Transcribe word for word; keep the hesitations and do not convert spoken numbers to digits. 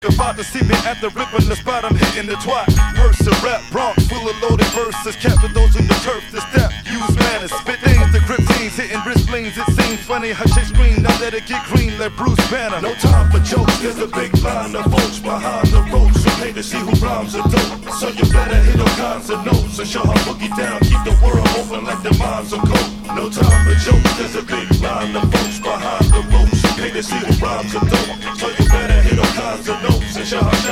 About to see me at the ripping the spot, I'm hitting the twat. Verse a rap, Bronx, full of loaded verses. Capture those in the turf, the step, use manners. Spit things, the grip teams, hitting wrist blings. It seems funny how shit scream, now let it get green like Bruce Banner. No time for jokes, there's a big line of folks behind the ropes who pay to see who rhymes are dope. So you better hit all kinds of notes and show how boogie down, keep the world open like the minds of coke. No time for jokes, there's a big line of folks behind the ropes who pay to see who rhymes are dope. So you better hit all kinds of notes and show how